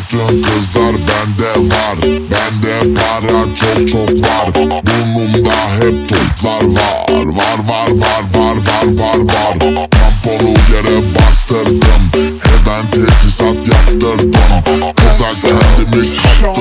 Bütün kızlar bende var. Bende para çok çok var. Burnumda hep toplar var. Var. Tamponu yere bastırdım. Hemen tesisat yaptırdım. Kıza kendimi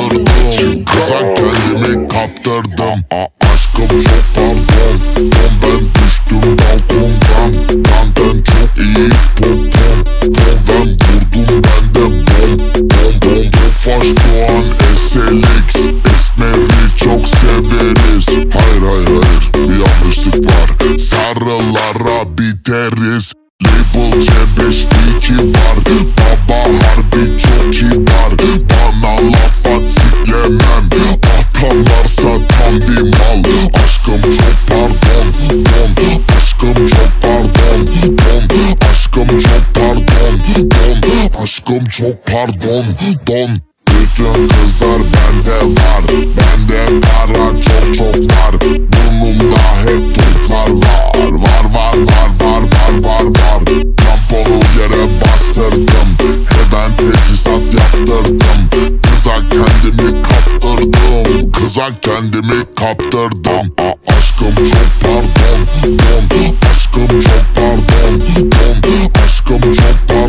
kaptırdım. Aşkım çok pardon. Ben düştüm balkondan. Benden çok iyi popom. Ben vurdum ben de bom. Tofaş Doğan SLX. Esmeri çok severiz. Hayır bir yanlışlık var. Sarılara biteriz. Label C5-2 var. Baba harbi çok kibar. Bana laf at siklemem. Atarlarsa tam bir mal. Aşkım çok pardon. Aşkım çok pardon. Aşkım çok pardon. Aşkım çok pardon. Bütün kızlar bende var. Bende para çok çok var. Burnumda hep toplar var. Tamponu yere bastırdım. Hemen tesisat yaptırdım. Kıza kendimi kaptırdım. Aşkım çok pardon. Aşkım çok pardon. Aşkım çok pardon.